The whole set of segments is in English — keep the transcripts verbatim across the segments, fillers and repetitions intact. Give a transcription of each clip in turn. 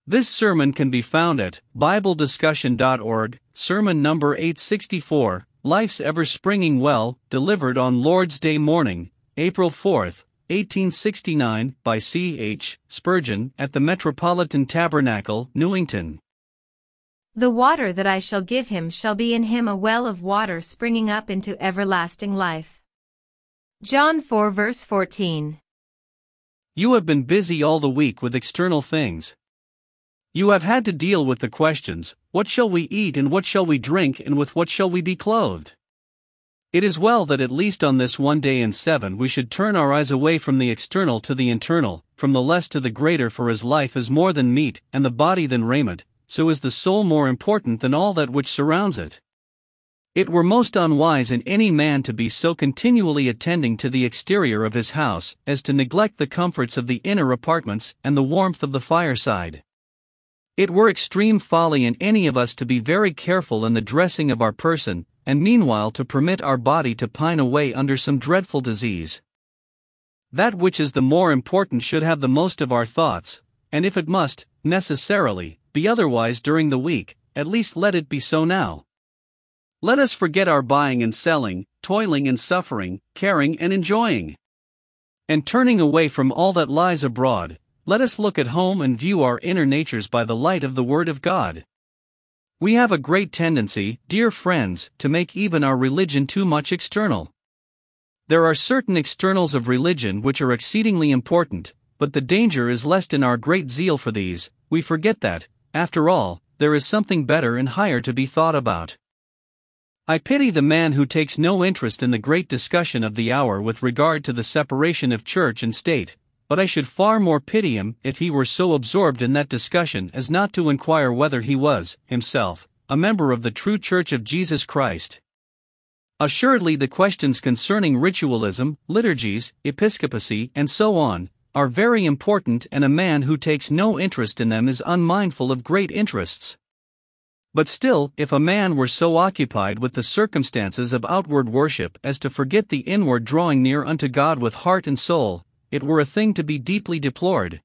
This sermon can be found at Bible Discussion dot org, sermon number eight sixty-four, Life's Ever Springing Well, delivered on Lord's Day morning, April fourth, eighteen sixty-nine, by C H Spurgeon, at the Metropolitan Tabernacle, Newington. The water that I shall give him shall be in him a well of water springing up into everlasting life. John four verse fourteen. You have been busy all the week with external things. You have had to deal with the questions, what shall we eat and what shall we drink and with what shall we be clothed? It is well that at least on this one day in seven we should turn our eyes away from the external to the internal, from the less to the greater, for as life is more than meat, and the body than raiment, so is the soul more important than all that which surrounds it. It were most unwise in any man to be so continually attending to the exterior of his house, as to neglect the comforts of the inner apartments and the warmth of the fireside. It were extreme folly in any of us to be very careful in the dressing of our person, and meanwhile to permit our body to pine away under some dreadful disease. That which is the more important should have the most of our thoughts, and if it must, necessarily, be otherwise during the week, at least let it be so now. Let us forget our buying and selling, toiling and suffering, caring and enjoying. And turning away from all that lies abroad, let us look at home and view our inner natures by the light of the Word of God. We have a great tendency, dear friends, to make even our religion too much external. There are certain externals of religion which are exceedingly important, but the danger is lest in our great zeal for these, we forget that, after all, there is something better and higher to be thought about. I pity the man who takes no interest in the great discussion of the hour with regard to the separation of church and state, but I should far more pity him if he were so absorbed in that discussion as not to inquire whether he was, himself, a member of the true Church of Jesus Christ. Assuredly the questions concerning ritualism, liturgies, episcopacy, and so on, are very important, and a man who takes no interest in them is unmindful of great interests. But still, if a man were so occupied with the circumstances of outward worship as to forget the inward drawing near unto God with heart and soul, it were a thing to be deeply deplored.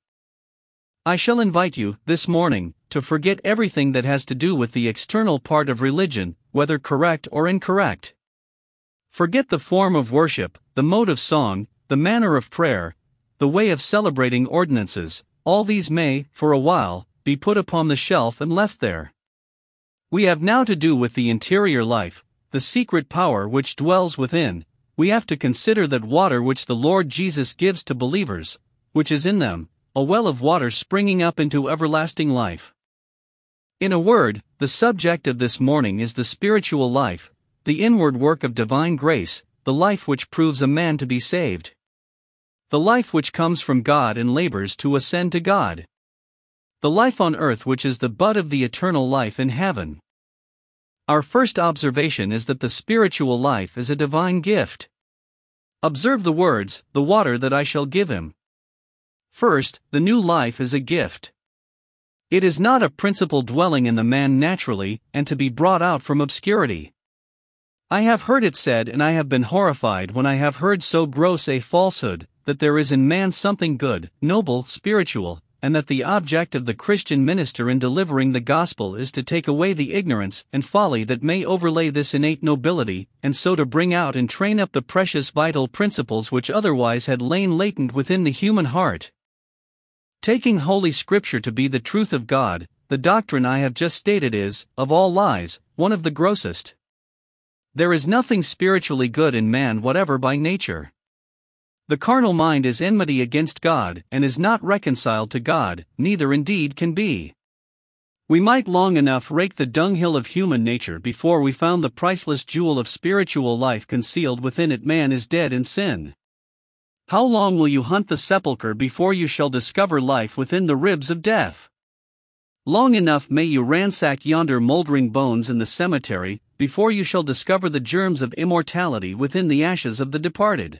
I shall invite you, this morning, to forget everything that has to do with the external part of religion, whether correct or incorrect. Forget the form of worship, the mode of song, the manner of prayer, the way of celebrating ordinances. All these may, for a while, be put upon the shelf and left there. We have now to do with the interior life, the secret power which dwells within. We have to consider that water which the Lord Jesus gives to believers, which is in them, a well of water springing up into everlasting life. In a word, the subject of this morning is the spiritual life, the inward work of divine grace, the life which proves a man to be saved. The life which comes from God and labors to ascend to God. The life on earth which is the bud of the eternal life in heaven. Our first observation is that the spiritual life is a divine gift. Observe the words, the water that I shall give him. First, the new life is a gift. It is not a principle dwelling in the man naturally, and to be brought out from obscurity. I have heard it said, and I have been horrified when I have heard so gross a falsehood, that there is in man something good, noble, spiritual, and that the object of the Christian minister in delivering the gospel is to take away the ignorance and folly that may overlay this innate nobility, and so to bring out and train up the precious vital principles which otherwise had lain latent within the human heart. Taking Holy Scripture to be the truth of God, the doctrine I have just stated is, of all lies, one of the grossest. There is nothing spiritually good in man whatever by nature. The carnal mind is enmity against God, and is not reconciled to God, neither indeed can be. We might long enough rake the dunghill of human nature before we found the priceless jewel of spiritual life concealed within it. Man is dead in sin. How long will you hunt the sepulchre before you shall discover life within the ribs of death? Long enough may you ransack yonder moldering bones in the cemetery, before you shall discover the germs of immortality within the ashes of the departed.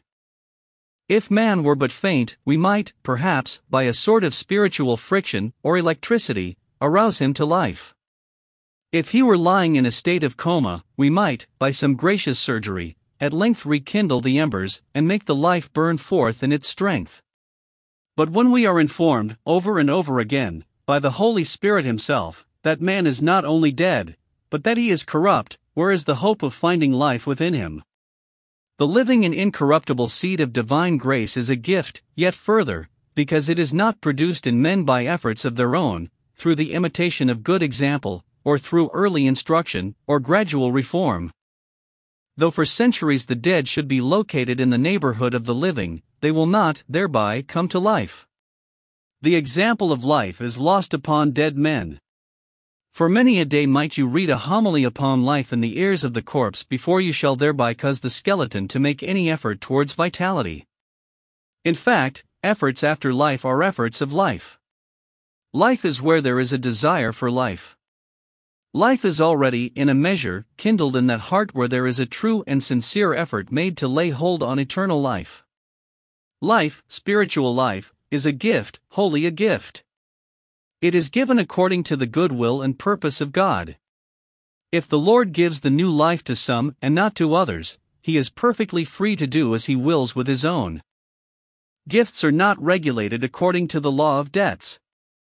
If man were but faint, we might, perhaps, by a sort of spiritual friction, or electricity, arouse him to life. If he were lying in a state of coma, we might, by some gracious surgery, at length rekindle the embers, and make the life burn forth in its strength. But when we are informed, over and over again, by the Holy Spirit Himself, that man is not only dead, but that he is corrupt, where is the hope of finding life within him? The living and incorruptible seed of divine grace is a gift, yet further, because it is not produced in men by efforts of their own, through the imitation of good example, or through early instruction, or gradual reform. Though for centuries the dead should be located in the neighborhood of the living, they will not, thereby, come to life. The example of life is lost upon dead men. For many a day might you read a homily upon life in the ears of the corpse before you shall thereby cause the skeleton to make any effort towards vitality. In fact, efforts after life are efforts of life. Life is where there is a desire for life. Life is already, in a measure, kindled in that heart where there is a true and sincere effort made to lay hold on eternal life. Life, spiritual life, is a gift, wholly a gift. It is given according to the good will and purpose of God. If the Lord gives the new life to some and not to others, He is perfectly free to do as He wills with His own. Gifts are not regulated according to the law of debts.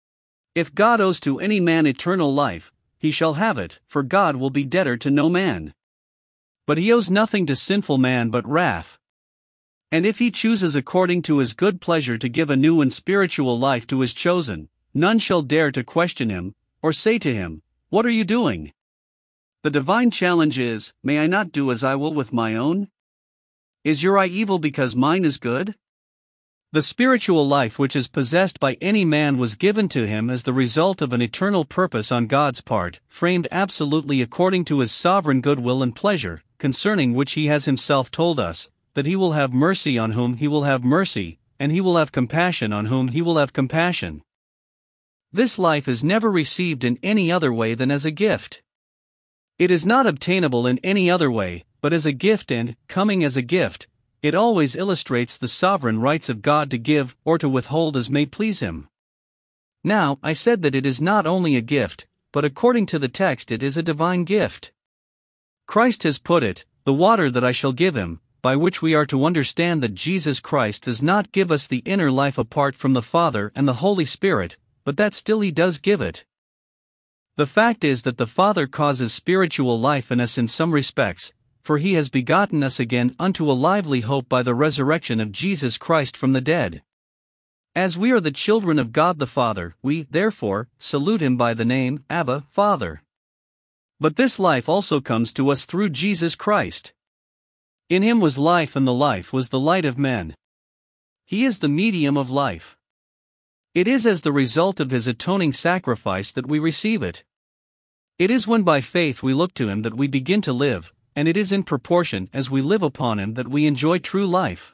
If God owes to any man eternal life, he shall have it, for God will be debtor to no man. But He owes nothing to sinful man but wrath. And if He chooses according to His good pleasure to give a new and spiritual life to His chosen, none shall dare to question Him, or say to Him, "What are you doing?" The divine challenge is, "May I not do as I will with my own? Is your eye evil because mine is good?" The spiritual life which is possessed by any man was given to him as the result of an eternal purpose on God's part, framed absolutely according to His sovereign good will and pleasure, concerning which He has Himself told us, that He will have mercy on whom He will have mercy, and He will have compassion on whom He will have compassion. This life is never received in any other way than as a gift. It is not obtainable in any other way, but as a gift, and, coming as a gift, it always illustrates the sovereign rights of God to give or to withhold as may please Him. Now, I said that it is not only a gift, but according to the text it is a divine gift. Christ has put it, "the water that I shall give him," by which we are to understand that Jesus Christ does not give us the inner life apart from the Father and the Holy Spirit, but that still He does give it. The fact is that the Father causes spiritual life in us in some respects, for He has begotten us again unto a lively hope by the resurrection of Jesus Christ from the dead. As we are the children of God the Father, we, therefore, salute Him by the name, Abba, Father. But this life also comes to us through Jesus Christ. In Him was life, and the life was the light of men. He is the medium of life. It is as the result of His atoning sacrifice that we receive it. It is when by faith we look to Him that we begin to live, and it is in proportion as we live upon Him that we enjoy true life.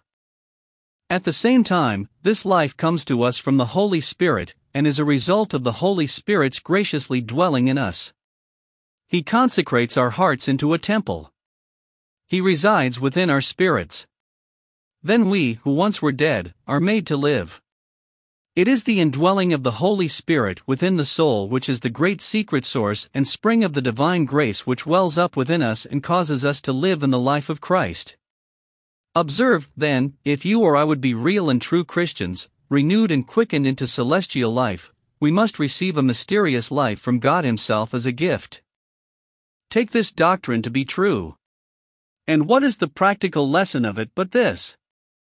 At the same time, this life comes to us from the Holy Spirit, and is a result of the Holy Spirit's graciously dwelling in us. He consecrates our hearts into a temple. He resides within our spirits. Then we, who once were dead, are made to live. It is the indwelling of the Holy Spirit within the soul which is the great secret source and spring of the divine grace which wells up within us and causes us to live in the life of Christ. Observe, then, if you or I would be real and true Christians, renewed and quickened into celestial life, we must receive a mysterious life from God Himself as a gift. Take this doctrine to be true. And what is the practical lesson of it but this?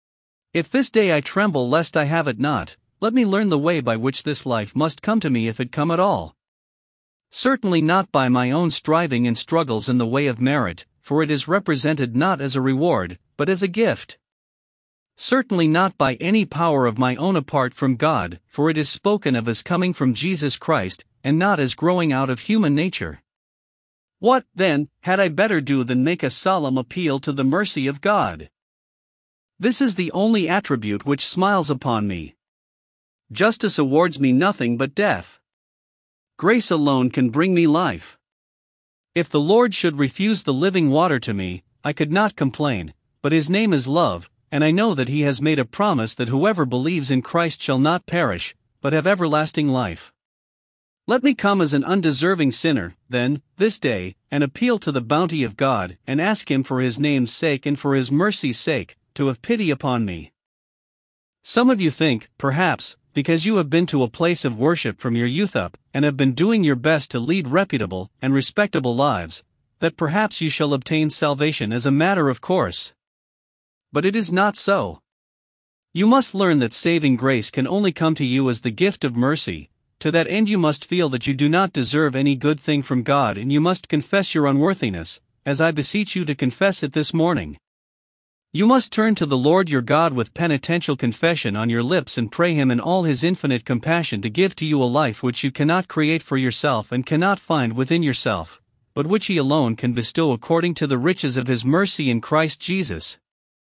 If this day I tremble lest I have it not, let me learn the way by which this life must come to me if it come at all. Certainly not by my own striving and struggles in the way of merit, for it is represented not as a reward, but as a gift. Certainly not by any power of my own apart from God, for it is spoken of as coming from Jesus Christ, and not as growing out of human nature. What, then, had I better do than make a solemn appeal to the mercy of God? This is the only attribute which smiles upon me. Justice awards me nothing but death. Grace alone can bring me life. If the Lord should refuse the living water to me, I could not complain, but His name is love, and I know that He has made a promise that whoever believes in Christ shall not perish, but have everlasting life. Let me come as an undeserving sinner, then, this day, and appeal to the bounty of God, and ask Him for His name's sake and for His mercy's sake, to have pity upon me. Some of you think, perhaps, because you have been to a place of worship from your youth up, and have been doing your best to lead reputable and respectable lives, that perhaps you shall obtain salvation as a matter of course. But it is not so. You must learn that saving grace can only come to you as the gift of mercy. To that end you must feel that you do not deserve any good thing from God, and you must confess your unworthiness, as I beseech you to confess it this morning. You must turn to the Lord your God with penitential confession on your lips and pray Him in all His infinite compassion to give to you a life which you cannot create for yourself and cannot find within yourself, but which He alone can bestow according to the riches of His mercy in Christ Jesus.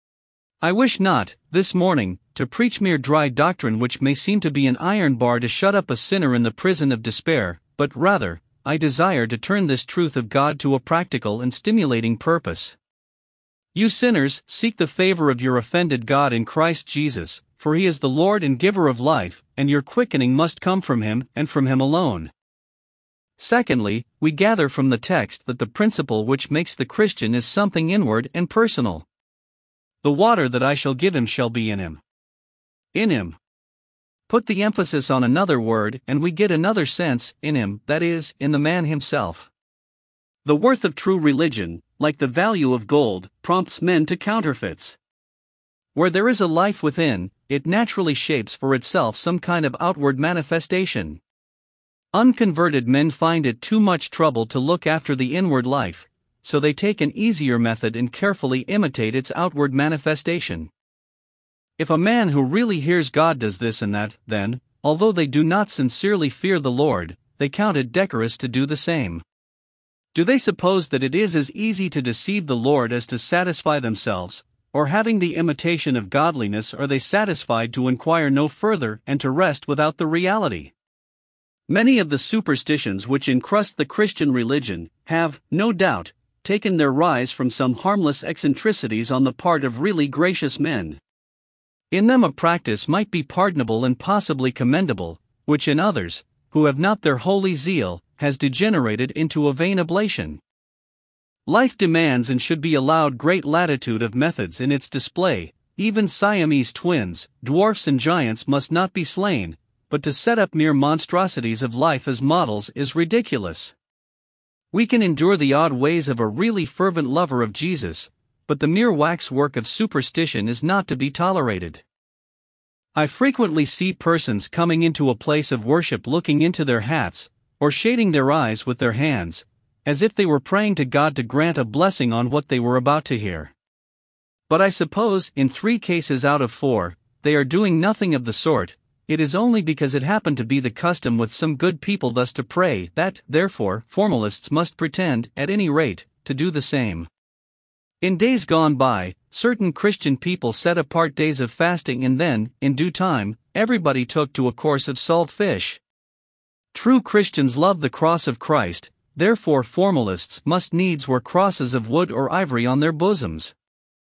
I wish not, this morning, to preach mere dry doctrine which may seem to be an iron bar to shut up a sinner in the prison of despair, but rather, I desire to turn this truth of God to a practical and stimulating purpose. You sinners, seek the favor of your offended God in Christ Jesus, for He is the Lord and giver of life, and your quickening must come from Him and from Him alone. Secondly, we gather from the text that the principle which makes the Christian is something inward and personal. The water that I shall give him shall be in him. In him. Put the emphasis on another word and we get another sense, in him, that is, in the man himself. The worth of true religion, like the value of gold, prompts men to counterfeits. Where there is a life within, it naturally shapes for itself some kind of outward manifestation. Unconverted men find it too much trouble to look after the inward life, so they take an easier method and carefully imitate its outward manifestation. If a man who really hears God does this and that, then, although they do not sincerely fear the Lord, they count it decorous to do the same. Do they suppose that it is as easy to deceive the Lord as to satisfy themselves, or having the imitation of godliness are they satisfied to inquire no further and to rest without the reality? Many of the superstitions which encrust the Christian religion have, no doubt, taken their rise from some harmless eccentricities on the part of really gracious men. In them a practice might be pardonable and possibly commendable, which in others, who have not their holy zeal, has degenerated into a vain oblation. Life demands and should be allowed great latitude of methods in its display. Even Siamese twins, dwarfs and giants must not be slain, but to set up mere monstrosities of life as models is ridiculous. We can endure the odd ways of a really fervent lover of Jesus, but the mere waxwork of superstition is not to be tolerated. I frequently see persons coming into a place of worship looking into their hats, or shading their eyes with their hands, as if they were praying to God to grant a blessing on what they were about to hear. But I suppose, in three cases out of four, they are doing nothing of the sort. It is only because it happened to be the custom with some good people thus to pray that, therefore, formalists must pretend, at any rate, to do the same. In days gone by, certain Christian people set apart days of fasting and then, in due time, everybody took to a course of salt fish. True Christians love the cross of Christ, therefore formalists must needs wear crosses of wood or ivory on their bosoms.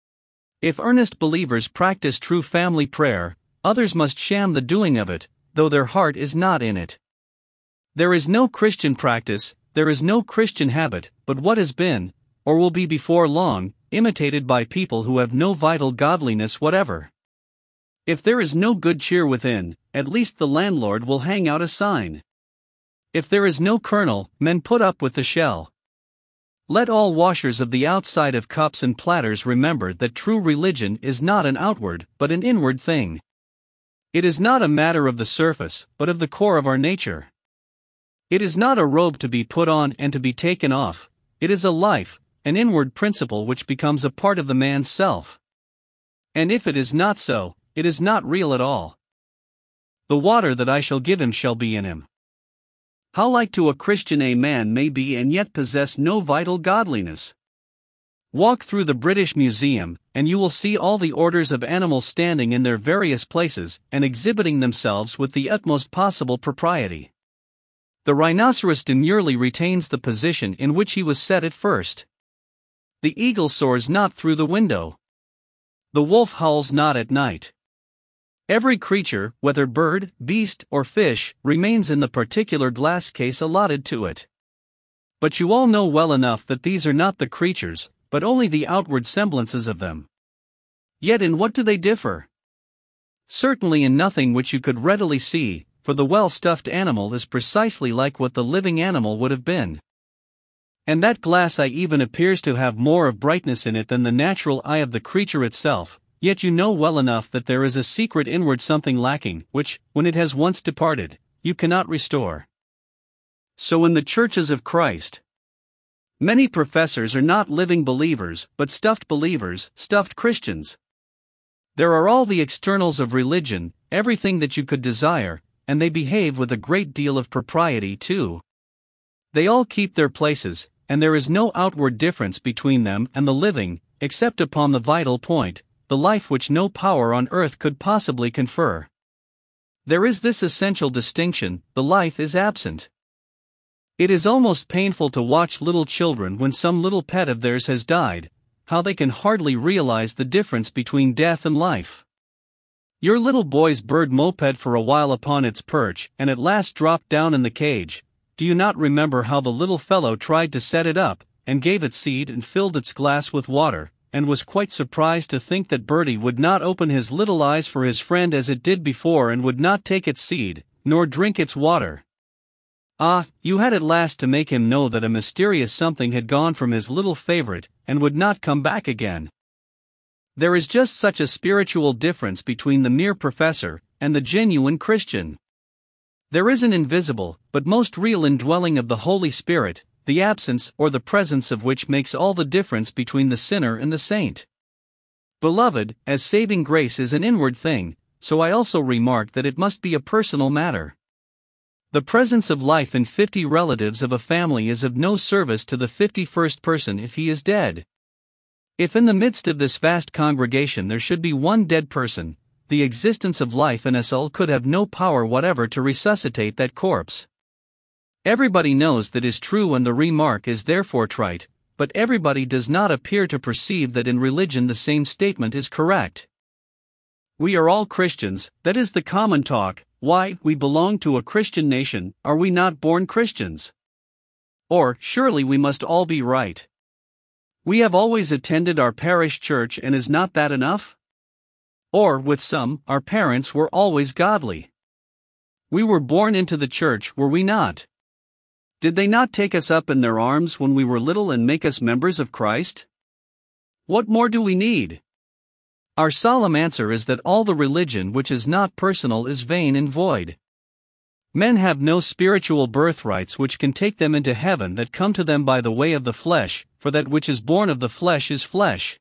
If earnest believers practice true family prayer, others must sham the doing of it, though their heart is not in it. There is no Christian practice, there is no Christian habit, but what has been, or will be before long, imitated by people who have no vital godliness whatever. If there is no good cheer within, at least the landlord will hang out a sign. If there is no kernel, men put up with the shell. Let all washers of the outside of cups and platters remember that true religion is not an outward, but an inward thing. It is not a matter of the surface, but of the core of our nature. It is not a robe to be put on and to be taken off, it is a life, an inward principle which becomes a part of the man's self. And if it is not so, it is not real at all. The water that I shall give him shall be in him. How like to a Christian a man may be and yet possess no vital godliness. Walk through the British Museum, and you will see all the orders of animals standing in their various places and exhibiting themselves with the utmost possible propriety. The rhinoceros demurely retains the position in which he was set at first. The eagle soars not through the window. The wolf howls not at night. Every creature, whether bird, beast, or fish, remains in the particular glass case allotted to it. But you all know well enough that these are not the creatures, but only the outward semblances of them. Yet in what do they differ? Certainly in nothing which you could readily see, for the well-stuffed animal is precisely like what the living animal would have been. And that glass eye even appears to have more of brightness in it than the natural eye of the creature itself, yet you know well enough that there is a secret inward something lacking, which, when it has once departed, you cannot restore. So in the churches of Christ, many professors are not living believers, but stuffed believers, stuffed Christians. There are all the externals of religion, everything that you could desire, and they behave with a great deal of propriety too. They all keep their places, and there is no outward difference between them and the living, except upon the vital point, the life which no power on earth could possibly confer. There is this essential distinction: the life is absent. It is almost painful to watch little children when some little pet of theirs has died, how they can hardly realize the difference between death and life. Your little boy's bird moped for a while upon its perch and at last dropped down in the cage. Do you not remember how the little fellow tried to set it up, and gave it seed and filled its glass with water, and was quite surprised to think that birdie would not open his little eyes for his friend as it did before, and would not take its seed, nor drink its water? Ah, you had at last to make him know that a mysterious something had gone from his little favorite, and would not come back again. There is just such a spiritual difference between the mere professor and the genuine Christian. There is an invisible, but most real indwelling of the Holy Spirit, the absence or the presence of which makes all the difference between the sinner and the saint. Beloved, as saving grace is an inward thing, so I also remark that it must be a personal matter. The presence of life in fifty relatives of a family is of no service to the fifty-first person if he is dead. If in the midst of this vast congregation there should be one dead person, the existence of life in us all could have no power whatever to resuscitate that corpse. Everybody knows that is true, and the remark is therefore trite, but everybody does not appear to perceive that in religion the same statement is correct. We are all Christians, that is the common talk. Why, we belong to a Christian nation, are we not born Christians? Or, surely we must all be right. We have always attended our parish church, and is not that enough? Or, with some, our parents were always godly. We were born into the church, were we not? Did they not take us up in their arms when we were little and make us members of Christ? What more do we need? Our solemn answer is that all the religion which is not personal is vain and void. Men have no spiritual birthrights which can take them into heaven that come to them by the way of the flesh, for that which is born of the flesh is flesh.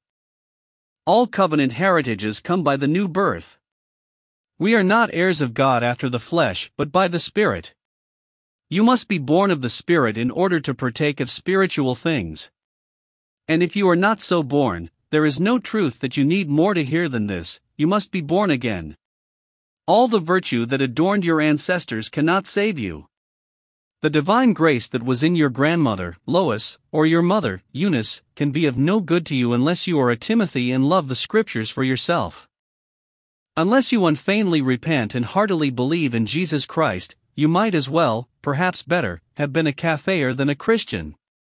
All covenant heritages come by the new birth. We are not heirs of God after the flesh, but by the Spirit. You must be born of the Spirit in order to partake of spiritual things. And if you are not so born, there is no truth that you need more to hear than this: you must be born again. All the virtue that adorned your ancestors cannot save you. The divine grace that was in your grandmother, Lois, or your mother, Eunice, can be of no good to you unless you are a Timothy and love the Scriptures for yourself. Unless you unfeignedly repent and heartily believe in Jesus Christ, you might as well, perhaps better, have been a Kafir than a Christian.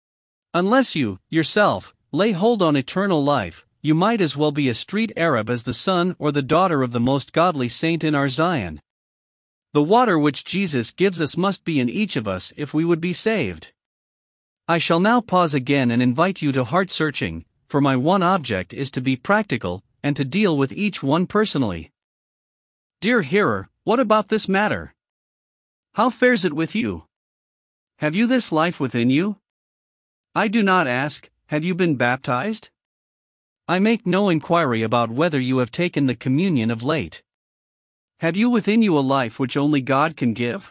Unless you, yourself, lay hold on eternal life, you might as well be a street Arab as the son or the daughter of the most godly saint in our Zion. The water which Jesus gives us must be in each of us if we would be saved. I shall now pause again and invite you to heart-searching, for my one object is to be practical, and to deal with each one personally. Dear hearer, what about this matter? How fares it with you? Have you this life within you? I do not ask, have you been baptized? I make no inquiry about whether you have taken the communion of late. Have you within you a life which only God can give?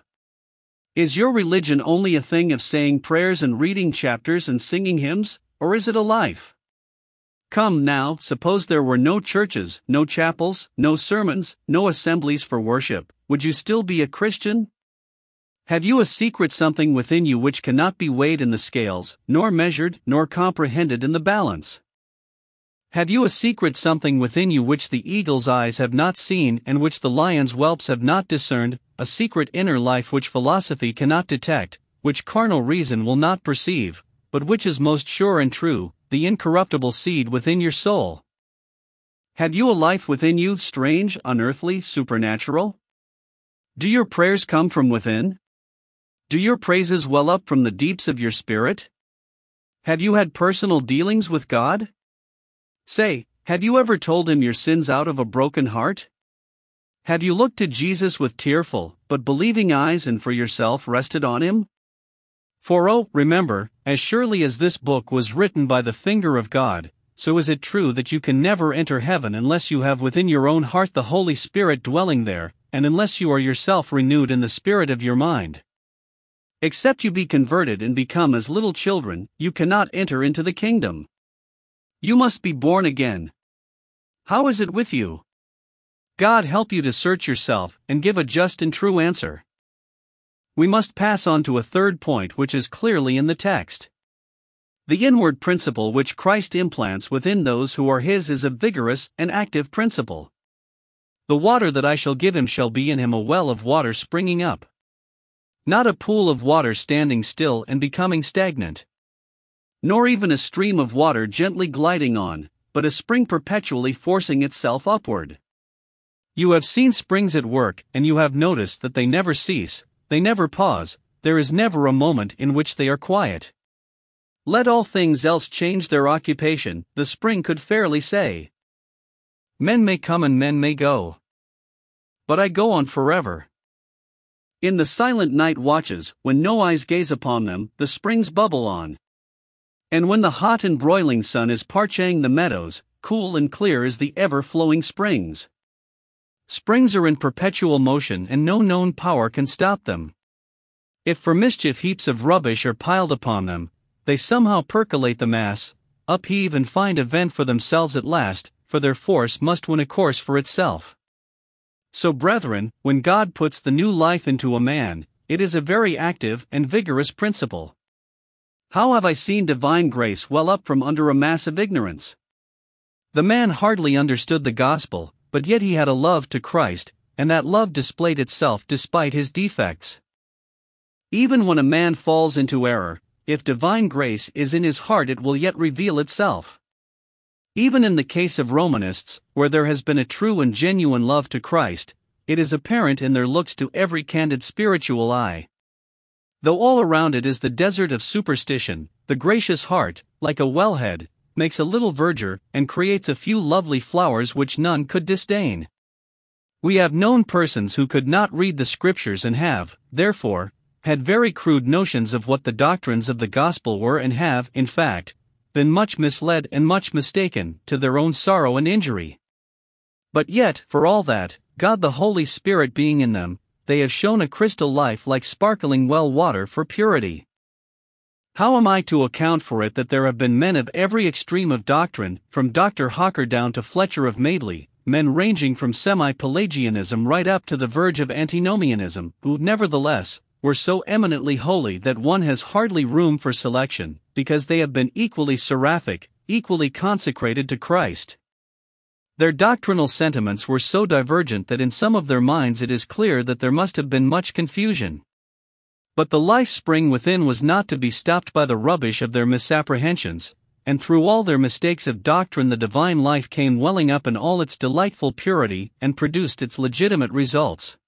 Is your religion only a thing of saying prayers and reading chapters and singing hymns, or is it a life? Come now, suppose there were no churches, no chapels, no sermons, no assemblies for worship, would you still be a Christian? Have you a secret something within you which cannot be weighed in the scales, nor measured, nor comprehended in the balance? Have you a secret something within you which the eagle's eyes have not seen and which the lion's whelps have not discerned, a secret inner life which philosophy cannot detect, which carnal reason will not perceive, but which is most sure and true, the incorruptible seed within your soul? Have you a life within you, strange, unearthly, supernatural? Do your prayers come from within? Do your praises well up from the deeps of your spirit? Have you had personal dealings with God? Say, have you ever told Him your sins out of a broken heart? Have you looked to Jesus with tearful, but believing eyes and for yourself rested on Him? For oh, remember, as surely as this book was written by the finger of God, so is it true that you can never enter heaven unless you have within your own heart the Holy Spirit dwelling there, and unless you are yourself renewed in the spirit of your mind. Except you be converted and become as little children, you cannot enter into the kingdom. You must be born again. How is it with you? God help you to search yourself and give a just and true answer. We must pass on to a third point which is clearly in the text. The inward principle which Christ implants within those who are His is a vigorous and active principle. The water that I shall give him shall be in him a well of water springing up. Not a pool of water standing still and becoming stagnant. Nor even a stream of water gently gliding on, but a spring perpetually forcing itself upward. You have seen springs at work, and you have noticed that they never cease, they never pause, there is never a moment in which they are quiet. Let all things else change their occupation, the spring could fairly say. Men may come and men may go, but I go on forever. In the silent night watches, when no eyes gaze upon them, the springs bubble on. And when the hot and broiling sun is parching the meadows, cool and clear is the ever-flowing springs. Springs are in perpetual motion and no known power can stop them. If for mischief heaps of rubbish are piled upon them, they somehow percolate the mass, upheave and find a vent for themselves at last, for their force must win a course for itself. So brethren, when God puts the new life into a man, it is a very active and vigorous principle. How have I seen divine grace well up from under a mass of ignorance? The man hardly understood the gospel, but yet he had a love to Christ, and that love displayed itself despite his defects. Even when a man falls into error, if divine grace is in his heart it will yet reveal itself. Even in the case of Romanists, where there has been a true and genuine love to Christ, it is apparent in their looks to every candid spiritual eye. Though all around it is the desert of superstition, the gracious heart, like a wellhead, makes a little verdure and creates a few lovely flowers which none could disdain. We have known persons who could not read the scriptures and have, therefore, had very crude notions of what the doctrines of the gospel were and have, in fact, been much misled and much mistaken, to their own sorrow and injury. But yet, for all that, God the Holy Spirit being in them, they have shown a crystal life like sparkling well water for purity. How am I to account for it that there have been men of every extreme of doctrine, from Doctor Hawker down to Fletcher of Madeley, men ranging from semi-Pelagianism right up to the verge of antinomianism, who, nevertheless, were so eminently holy that one has hardly room for selection, because they have been equally seraphic, equally consecrated to Christ. Their doctrinal sentiments were so divergent that in some of their minds it is clear that there must have been much confusion. But the life spring within was not to be stopped by the rubbish of their misapprehensions, and through all their mistakes of doctrine the divine life came welling up in all its delightful purity and produced its legitimate results.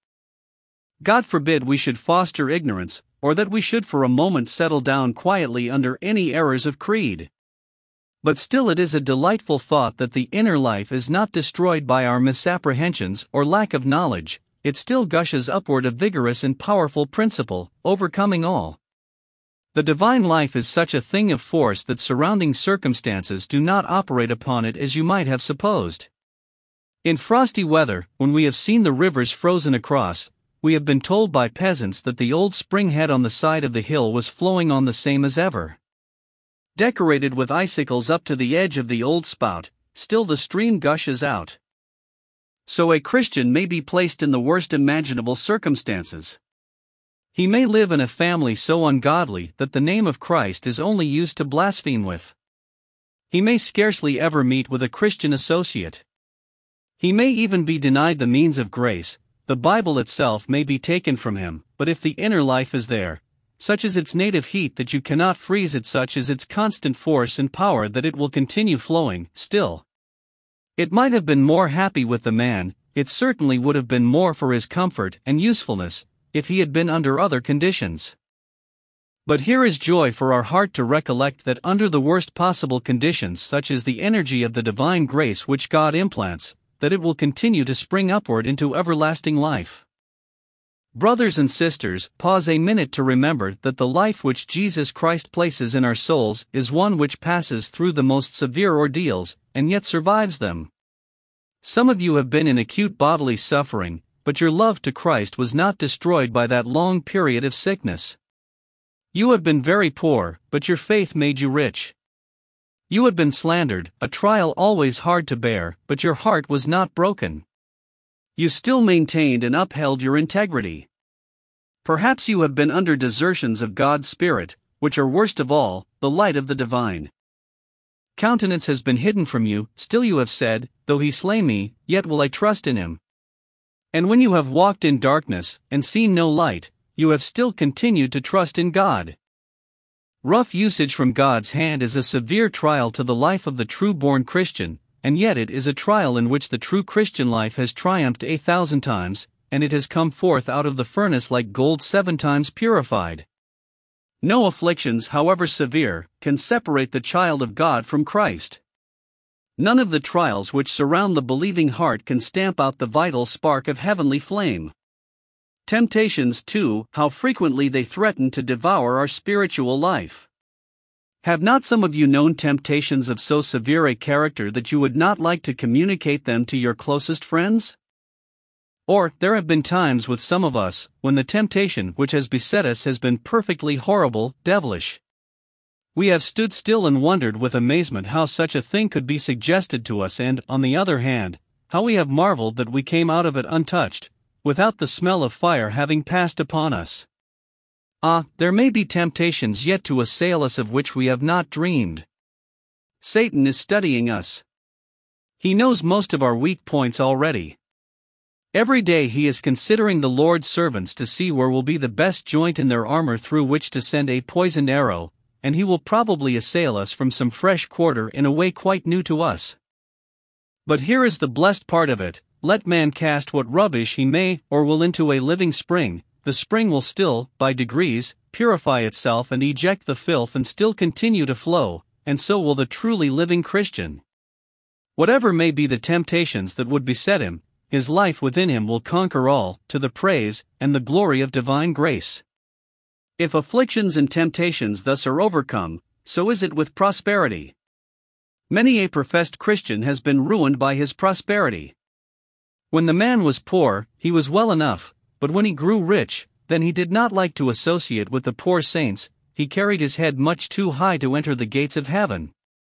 God forbid we should foster ignorance, or that we should for a moment settle down quietly under any errors of creed. But still it is a delightful thought that the inner life is not destroyed by our misapprehensions or lack of knowledge, it still gushes upward a vigorous and powerful principle, overcoming all. The divine life is such a thing of force that surrounding circumstances do not operate upon it as you might have supposed. In frosty weather, when we have seen the rivers frozen across, we have been told by peasants that the old spring head on the side of the hill was flowing on the same as ever. Decorated with icicles up to the edge of the old spout, still the stream gushes out. So a Christian may be placed in the worst imaginable circumstances. He may live in a family so ungodly that the name of Christ is only used to blaspheme with. He may scarcely ever meet with a Christian associate. He may even be denied the means of grace, the Bible itself may be taken from him, but if the inner life is there, such is its native heat that you cannot freeze it, such is its constant force and power that it will continue flowing, still. It might have been more happy with the man, it certainly would have been more for his comfort and usefulness, if he had been under other conditions. But here is joy for our heart to recollect that under the worst possible conditions, such as the energy of the divine grace which God implants, that it will continue to spring upward into everlasting life. Brothers and sisters, pause a minute to remember that the life which Jesus Christ places in our souls is one which passes through the most severe ordeals, and yet survives them. Some of you have been in acute bodily suffering, but your love to Christ was not destroyed by that long period of sickness. You have been very poor, but your faith made you rich. You had been slandered, a trial always hard to bear, but your heart was not broken. You still maintained and upheld your integrity. Perhaps you have been under desertions of God's Spirit, which are worst of all, the light of the divine countenance has been hidden from you, still you have said, though he slay me, yet will I trust in him. And when you have walked in darkness, and seen no light, you have still continued to trust in God. Rough usage from God's hand is a severe trial to the life of the true-born Christian, and yet it is a trial in which the true Christian life has triumphed a thousand times, and it has come forth out of the furnace like gold seven times purified. No afflictions, however severe, can separate the child of God from Christ. None of the trials which surround the believing heart can stamp out the vital spark of heavenly flame. Temptations, too, how frequently they threaten to devour our spiritual life. Have not some of you known temptations of so severe a character that you would not like to communicate them to your closest friends? Or, there have been times with some of us, when the temptation which has beset us has been perfectly horrible, devilish. We have stood still and wondered with amazement how such a thing could be suggested to us, and, on the other hand, how we have marveled that we came out of it untouched, without the smell of fire having passed upon us. Ah, there may be temptations yet to assail us of which we have not dreamed. Satan is studying us. He knows most of our weak points already. Every day he is considering the Lord's servants to see where will be the best joint in their armor through which to send a poisoned arrow, and he will probably assail us from some fresh quarter in a way quite new to us. But here is the blessed part of it: let man cast what rubbish he may or will into a living spring, the spring will still, by degrees, purify itself and eject the filth and still continue to flow, and so will the truly living Christian. Whatever may be the temptations that would beset him, his life within him will conquer all, to the praise and the glory of divine grace. If afflictions and temptations thus are overcome, so is it with prosperity. Many a professed Christian has been ruined by his prosperity. When the man was poor, he was well enough, but when he grew rich, then he did not like to associate with the poor saints, he carried his head much too high to enter the gates of heaven.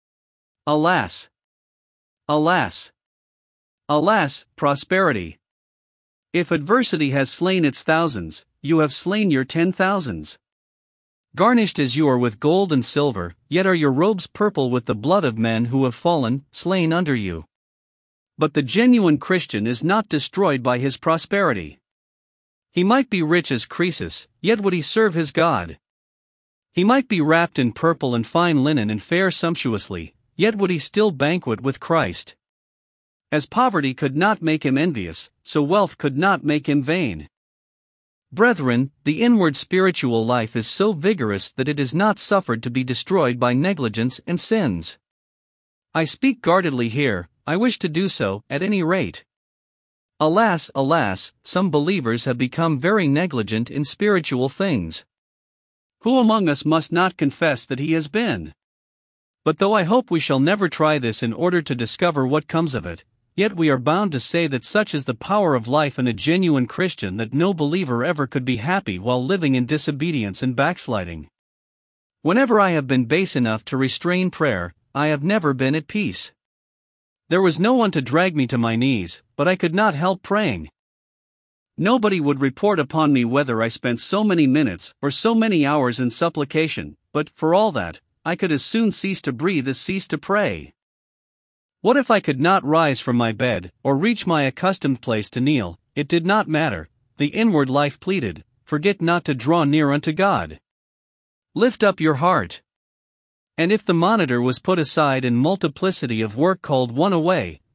Alas! Alas! Alas, prosperity! If adversity has slain its thousands, you have slain your ten thousands. Garnished as you are with gold and silver, yet are your robes purple with the blood of men who have fallen, slain under you. But the genuine Christian is not destroyed by his prosperity. He might be rich as Croesus, yet would he serve his God. He might be wrapped in purple and fine linen and fare sumptuously, yet would he still banquet with Christ. As poverty could not make him envious, so wealth could not make him vain. Brethren, the inward spiritual life is so vigorous that it is not suffered to be destroyed by negligence and sins. I speak guardedly here, I wish to do so, at any rate. Alas, alas, some believers have become very negligent in spiritual things. Who among us must not confess that he has been? But though I hope we shall never try this in order to discover what comes of it, yet we are bound to say that such is the power of life in a genuine Christian that no believer ever could be happy while living in disobedience and backsliding. Whenever I have been base enough to restrain prayer, I have never been at peace. There was no one to drag me to my knees, but I could not help praying. Nobody would report upon me whether I spent so many minutes or so many hours in supplication, but, for all that, I could as soon cease to breathe as cease to pray. What if I could not rise from my bed, or reach my accustomed place to kneel? It did not matter. The inward life pleaded, forget not to draw near unto God. Lift up your heart. And if the monitor was put aside and multiplicity of work called one away,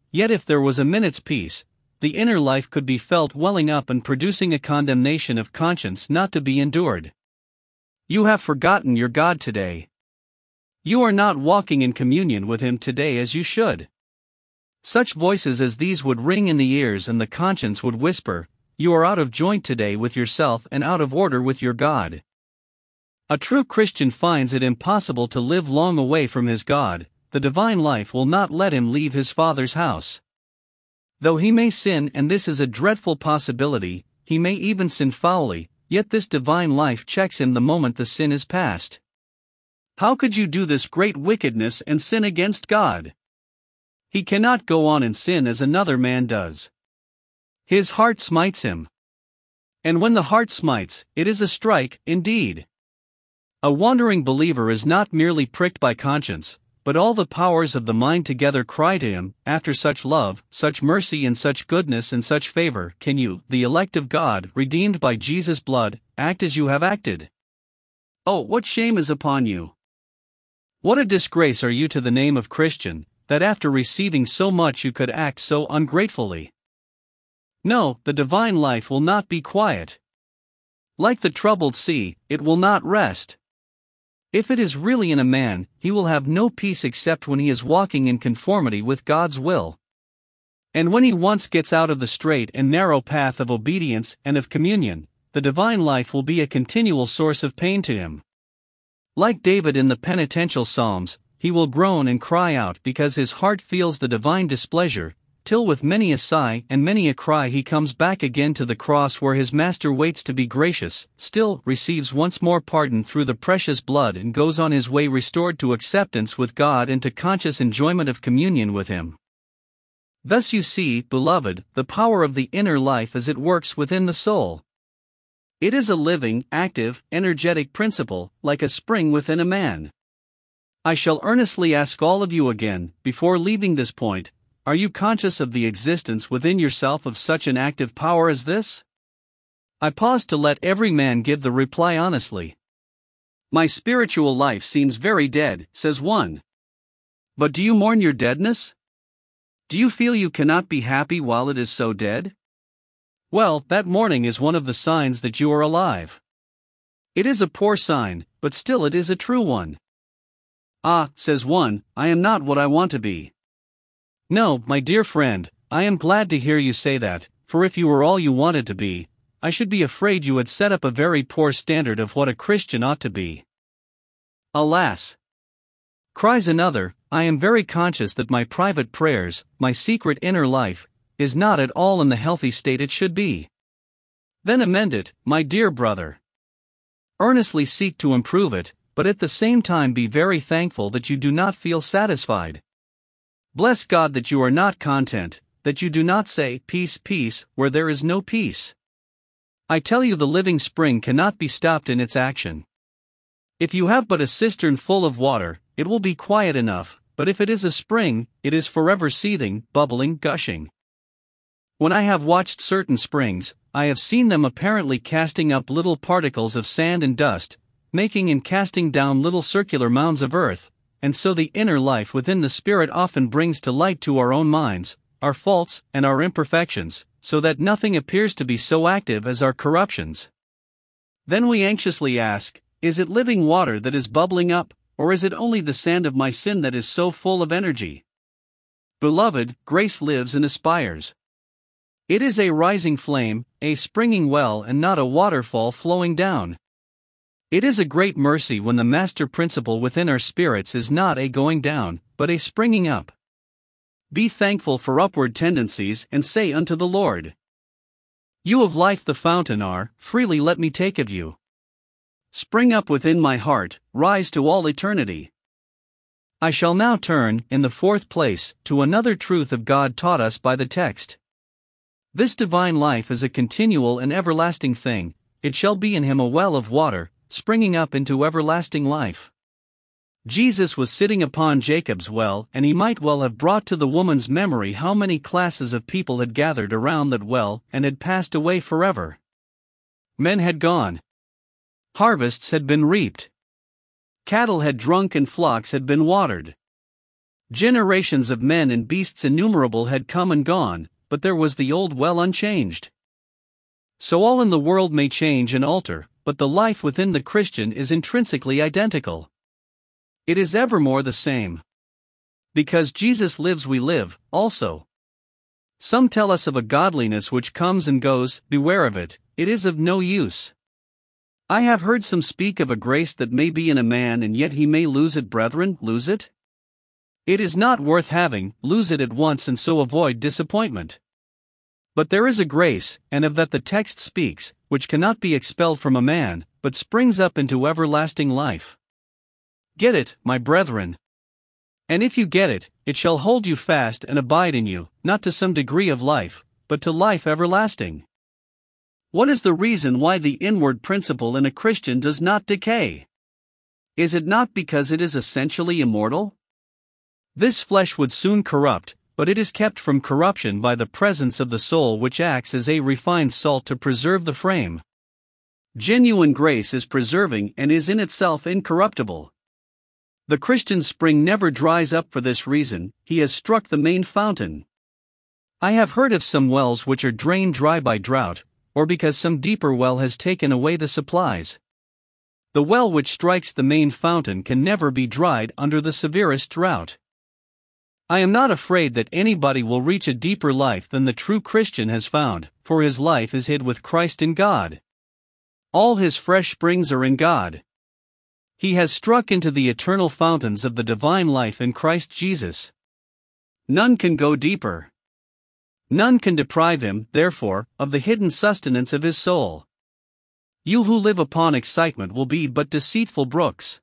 Yet if there was a minute's peace, the inner life could be felt welling up and producing a condemnation of conscience not to be endured. You have forgotten your God today. You are not walking in communion with Him today as you should. Such voices as these would ring in the ears, and the conscience would whisper, "You are out of joint today with yourself and out of order with your God." A true Christian finds it impossible to live long away from his God. The divine life will not let him leave his Father's house. Though he may sin, and this is a dreadful possibility, he may even sin foully, yet this divine life checks him the moment the sin is past. How could you do this great wickedness and sin against God? He cannot go on in sin as another man does. His heart smites him. And when the heart smites, it is a strike, indeed. A wandering believer is not merely pricked by conscience, but all the powers of the mind together cry to him, "After such love, such mercy and such goodness and such favor, can you, the elect of God, redeemed by Jesus' blood, act as you have acted? Oh, what shame is upon you! What a disgrace are you to the name of Christian, that after receiving so much you could act so ungratefully." No, the divine life will not be quiet. Like the troubled sea, it will not rest. If it is really in a man, he will have no peace except when he is walking in conformity with God's will. And when he once gets out of the straight and narrow path of obedience and of communion, the divine life will be a continual source of pain to him. Like David in the penitential Psalms, he will groan and cry out because his heart feels the divine displeasure, till with many a sigh and many a cry he comes back again to the cross where his master waits to be gracious, still receives once more pardon through the precious blood, and goes on his way restored to acceptance with God and to conscious enjoyment of communion with Him. Thus you see, beloved, the power of the inner life as it works within the soul. It is a living, active, energetic principle, like a spring within a man. I shall earnestly ask all of you again, before leaving this point, are you conscious of the existence within yourself of such an active power as this? I pause to let every man give the reply honestly. My spiritual life seems very dead, says one. But do you mourn your deadness? Do you feel you cannot be happy while it is so dead? Well, that mourning is one of the signs that you are alive. It is a poor sign, but still it is a true one. Ah, says one, I am not what I want to be. No, my dear friend, I am glad to hear you say that, for if you were all you wanted to be, I should be afraid you had set up a very poor standard of what a Christian ought to be. Alas! Cries another, I am very conscious that my private prayers, my secret inner life, is not at all in the healthy state it should be. Then amend it, my dear brother. Earnestly seek to improve it, but at the same time be very thankful that you do not feel satisfied. Bless God that you are not content, that you do not say, peace, peace, where there is no peace. I tell you, the living spring cannot be stopped in its action. If you have but a cistern full of water, it will be quiet enough, but if it is a spring, it is forever seething, bubbling, gushing. When I have watched certain springs, I have seen them apparently casting up little particles of sand and dust, making and casting down little circular mounds of earth. And so the inner life within the Spirit often brings to light to our own minds our faults and our imperfections, so that nothing appears to be so active as our corruptions. Then we anxiously ask, is it living water that is bubbling up, or is it only the sand of my sin that is so full of energy? Beloved, grace lives and aspires. It is a rising flame, a springing well, and not a waterfall flowing down. It is a great mercy when the master principle within our spirits is not a going down, but a springing up. Be thankful for upward tendencies, and say unto the Lord, You of life the fountain are, freely let me take of you. Spring up within my heart, rise to all eternity. I shall now turn, in the fourth place, to another truth of God taught us by the text. This divine life is a continual and everlasting thing, it shall be in him a well of water, springing up into everlasting life. Jesus was sitting upon Jacob's well, and he might well have brought to the woman's memory how many classes of people had gathered around that well and had passed away forever. Men had gone. Harvests had been reaped. Cattle had drunk and flocks had been watered. Generations of men and beasts innumerable had come and gone, but there was the old well unchanged. So all in the world may change and alter, but the life within the Christian is intrinsically identical. It is evermore the same. Because Jesus lives, we live, also. Some tell us of a godliness which comes and goes, beware of it, it is of no use. I have heard some speak of a grace that may be in a man and yet he may lose it. Brethren, lose it? It is not worth having, lose it at once and so avoid disappointment. But there is a grace, and of that the text speaks, which cannot be expelled from a man, but springs up into everlasting life. Get it, my brethren. And if you get it, it shall hold you fast and abide in you, not to some degree of life, but to life everlasting. What is the reason why the inward principle in a Christian does not decay? Is it not because it is essentially immortal? This flesh would soon corrupt, but it is kept from corruption by the presence of the soul, which acts as a refined salt to preserve the frame. Genuine grace is preserving and is in itself incorruptible. The Christian spring never dries up for this reason, he has struck the main fountain. I have heard of some wells which are drained dry by drought, or because some deeper well has taken away the supplies. The well which strikes the main fountain can never be dried under the severest drought. I am not afraid that anybody will reach a deeper life than the true Christian has found, for his life is hid with Christ in God. All his fresh springs are in God. He has struck into the eternal fountains of the divine life in Christ Jesus. None can go deeper. None can deprive him, therefore, of the hidden sustenance of his soul. You who live upon excitement will be but deceitful brooks.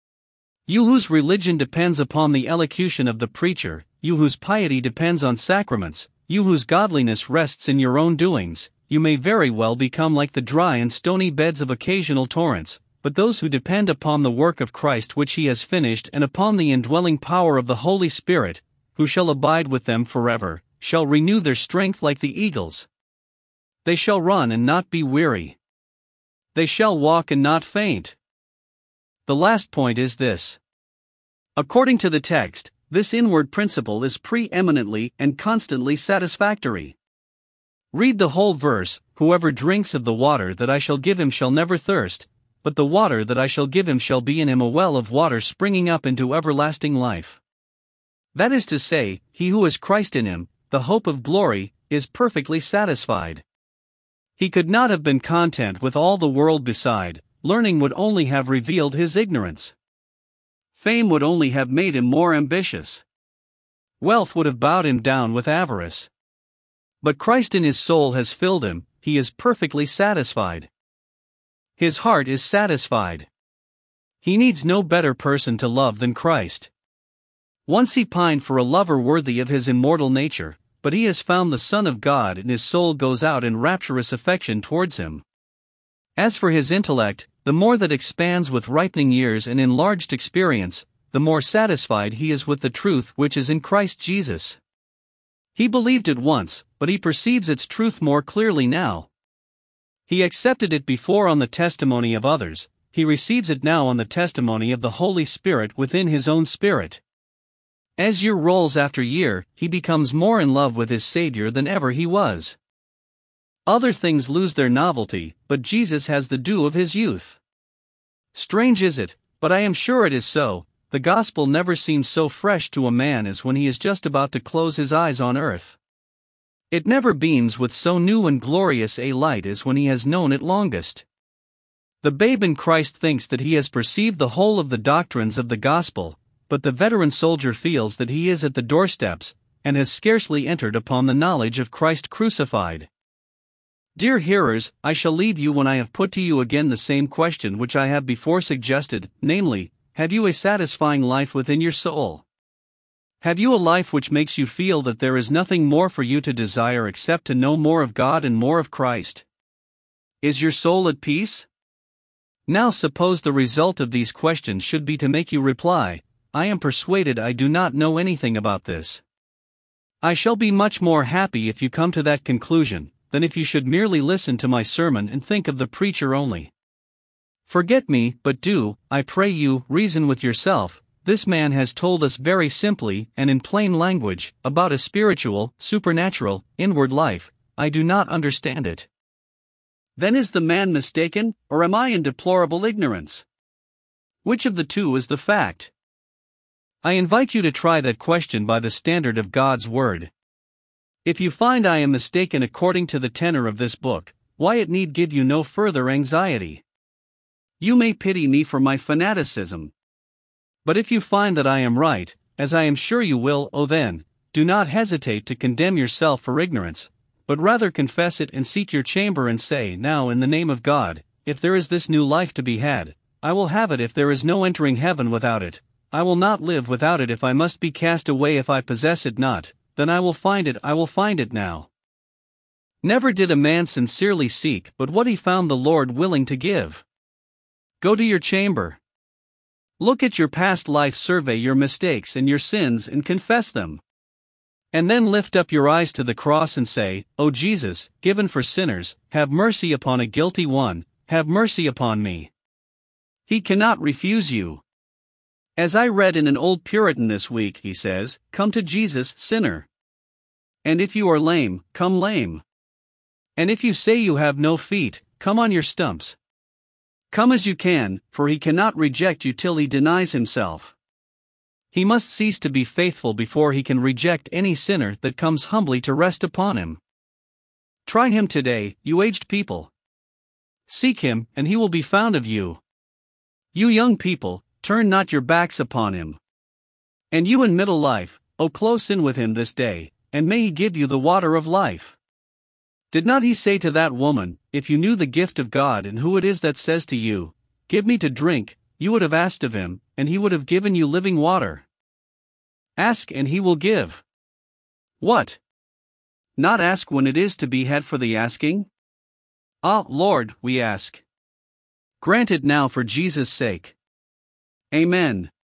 You whose religion depends upon the elocution of the preacher, you whose piety depends on sacraments, you whose godliness rests in your own doings, you may very well become like the dry and stony beds of occasional torrents, but those who depend upon the work of Christ which he has finished and upon the indwelling power of the Holy Spirit, who shall abide with them forever, shall renew their strength like the eagles. They shall run and not be weary. They shall walk and not faint. The last point is this. According to the text, this inward principle is preeminently and constantly satisfactory. Read the whole verse, whoever drinks of the water that I shall give him shall never thirst, but the water that I shall give him shall be in him a well of water springing up into everlasting life. That is to say, he who has Christ in him, the hope of glory, is perfectly satisfied. He could not have been content with all the world beside, learning would only have revealed his ignorance. Fame would only have made him more ambitious. Wealth would have bowed him down with avarice. But Christ in his soul has filled him, he is perfectly satisfied. His heart is satisfied. He needs no better person to love than Christ. Once he pined for a lover worthy of his immortal nature, but he has found the Son of God and his soul goes out in rapturous affection towards him. As for his intellect, the more that expands with ripening years and enlarged experience, the more satisfied he is with the truth which is in Christ Jesus. He believed it once, but he perceives its truth more clearly now. He accepted it before on the testimony of others, he receives it now on the testimony of the Holy Spirit within his own spirit. As year rolls after year, he becomes more in love with his Savior than ever he was. Other things lose their novelty, but Jesus has the dew of his youth. Strange is it, but I am sure it is so, the gospel never seems so fresh to a man as when he is just about to close his eyes on earth. It never beams with so new and glorious a light as when he has known it longest. The babe in Christ thinks that he has perceived the whole of the doctrines of the gospel, but the veteran soldier feels that he is at the doorsteps, and has scarcely entered upon the knowledge of Christ crucified. Dear hearers, I shall leave you when I have put to you again the same question which I have before suggested, namely, have you a satisfying life within your soul? Have you a life which makes you feel that there is nothing more for you to desire except to know more of God and more of Christ? Is your soul at peace? Now suppose the result of these questions should be to make you reply, I am persuaded I do not know anything about this. I shall be much more happy if you come to that conclusion, than if you should merely listen to my sermon and think of the preacher only. Forget me, but do, I pray you, reason with yourself, this man has told us very simply and in plain language about a spiritual, supernatural, inward life. I do not understand it. Then is the man mistaken, or am I in deplorable ignorance? Which of the two is the fact? I invite you to try that question by the standard of God's Word. If you find I am mistaken according to the tenor of this book, why it need give you no further anxiety. You may pity me for my fanaticism. But if you find that I am right, as I am sure you will, oh then, do not hesitate to condemn yourself for ignorance, but rather confess it and seek your chamber and say, now in the name of God, if there is this new life to be had, I will have it if there is no entering heaven without it. I will not live without it if I must be cast away if I possess it not, then I will find it, I will find it now. Never did a man sincerely seek but what he found the Lord willing to give. Go to your chamber. Look at your past life, survey your mistakes and your sins and confess them. And then lift up your eyes to the cross and say, O Jesus, given for sinners, have mercy upon a guilty one, have mercy upon me. He cannot refuse you. As I read in an old Puritan this week, he says, come to Jesus, sinner. And if you are lame, come lame. And if you say you have no feet, come on your stumps. Come as you can, for he cannot reject you till he denies himself. He must cease to be faithful before he can reject any sinner that comes humbly to rest upon him. Try him today, you aged people. Seek him, and he will be found of you. You young people, turn not your backs upon him. And you in middle life, O close in with him this day, and may he give you the water of life. Did not he say to that woman, if you knew the gift of God and who it is that says to you, give me to drink, you would have asked of him, and he would have given you living water. Ask and he will give. What? Not ask when it is to be had for the asking? Ah, Lord, we ask. Grant it now for Jesus' sake. Amen.